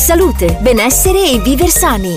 Salute, benessere e viver sani.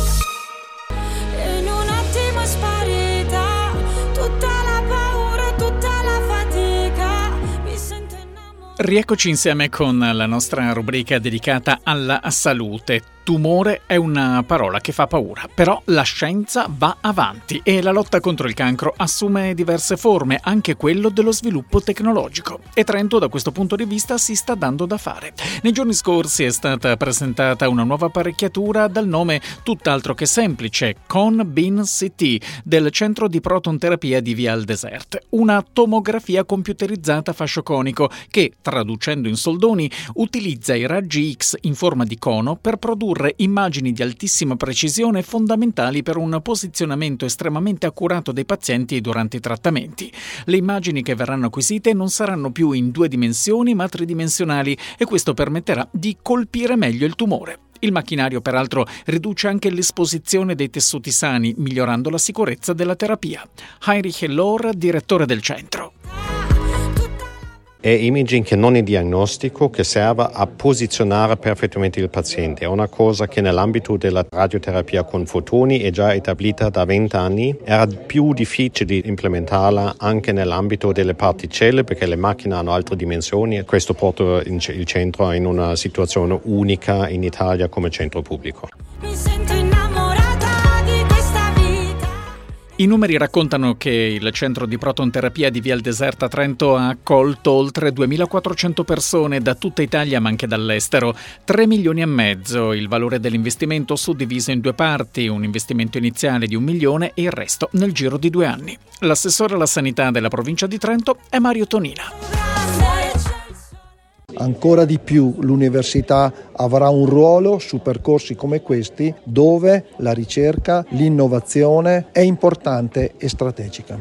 In un attimo è sparita tutta la paura, tutta la fatica. Mi sento innamorato. Rieccoci insieme con la nostra rubrica dedicata alla salute. Tumore è una parola che fa paura, però la scienza va avanti e la lotta contro il cancro assume diverse forme, anche quello dello sviluppo tecnologico. E Trento da questo punto di vista si sta dando da fare. Nei giorni scorsi è stata presentata una nuova apparecchiatura dal nome tutt'altro che semplice, Con-Bin CT, del centro di protonterapia di Via al Desert. Una tomografia computerizzata a fascio conico che, traducendo in soldoni, utilizza i raggi X in forma di cono per produrre immagini di altissima precisione fondamentali per un posizionamento estremamente accurato dei pazienti durante i trattamenti. Le immagini che verranno acquisite non saranno più in 2 dimensioni ma tridimensionali e questo permetterà di colpire meglio il tumore. Il macchinario peraltro riduce anche l'esposizione dei tessuti sani, migliorando la sicurezza della terapia. Heinrich Lohr, direttore del centro. È imaging che non è diagnostico, che serve a posizionare perfettamente il paziente. È una cosa che nell'ambito della radioterapia con fotoni è già stabilita da 20 anni. Era più difficile implementarla anche nell'ambito delle particelle perché le macchine hanno altre dimensioni e questo porta il centro in una situazione unica in Italia come centro pubblico. Mi sento innamorata di questa vita. I numeri raccontano che il centro di protonterapia di Via al Desert a Trento ha accolto oltre 2.400 persone da tutta Italia ma anche dall'estero. 3,5 milioni il valore dell'investimento suddiviso in 2 parti, un investimento iniziale di 1 milione e il resto nel giro di 2 anni. L'assessore alla sanità della provincia di Trento è Mario Tonina. Ancora di più l'università avrà un ruolo su percorsi come questi dove la ricerca, l'innovazione è importante e strategica.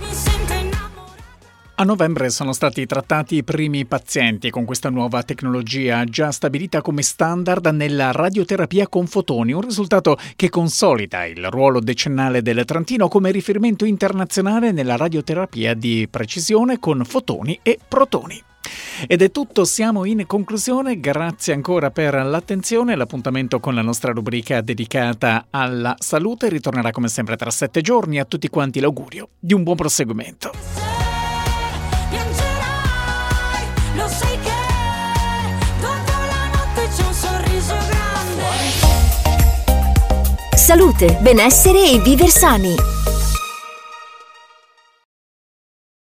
A novembre sono stati trattati i primi pazienti con questa nuova tecnologia già stabilita come standard nella radioterapia con fotoni, un risultato che consolida il ruolo decennale del Trentino come riferimento internazionale nella radioterapia di precisione con fotoni e protoni. Ed è tutto, siamo in conclusione, grazie ancora per l'attenzione, l'appuntamento con la nostra rubrica dedicata alla salute ritornerà come sempre tra 7 giorni, a tutti quanti l'augurio di un buon proseguimento. Lo sai che dopo la notte c'è un sorriso grande. Salute, benessere e viver sani.